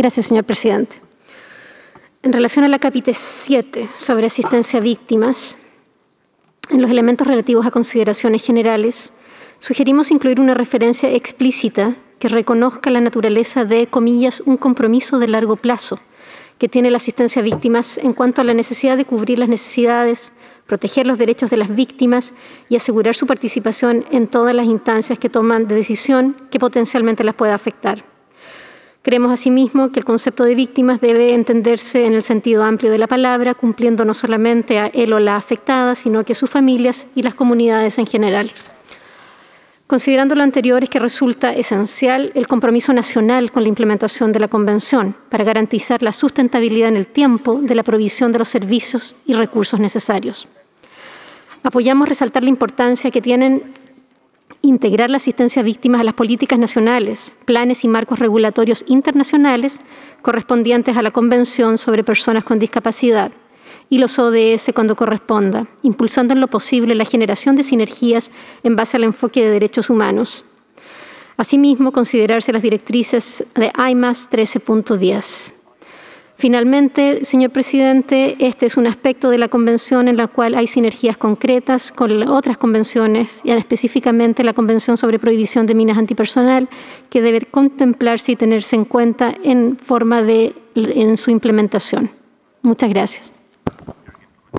Gracias, señor presidente. En relación a la capítulo 7 sobre asistencia a víctimas, en los elementos relativos a consideraciones generales, sugerimos incluir una referencia explícita que reconozca la naturaleza de, comillas, un compromiso de largo plazo que tiene la asistencia a víctimas en cuanto a la necesidad de cubrir las necesidades, proteger los derechos de las víctimas y asegurar su participación en todas las instancias que toman de decisión que potencialmente las pueda afectar. Creemos asimismo que el concepto de víctimas debe entenderse en el sentido amplio de la palabra, cumpliendo no solamente a él o la afectada, sino que a sus familias y las comunidades en general. Considerando lo anterior, es que resulta esencial el compromiso nacional con la implementación de la Convención para garantizar la sustentabilidad en el tiempo de la provisión de los servicios y recursos necesarios. Apoyamos resaltar la importancia que tienen integrar la asistencia a víctimas a las políticas nacionales, planes y marcos regulatorios internacionales correspondientes a la Convención sobre Personas con Discapacidad y los ODS cuando corresponda, impulsando en lo posible la generación de sinergias en base al enfoque de derechos humanos. Asimismo, considerarse las directrices de IMAS 13.10. Finalmente, señor presidente, este es un aspecto de la Convención en la cual hay sinergias concretas con otras convenciones, y específicamente la Convención sobre Prohibición de Minas Antipersonal, que debe contemplarse y tenerse en cuenta en su implementación. Muchas gracias.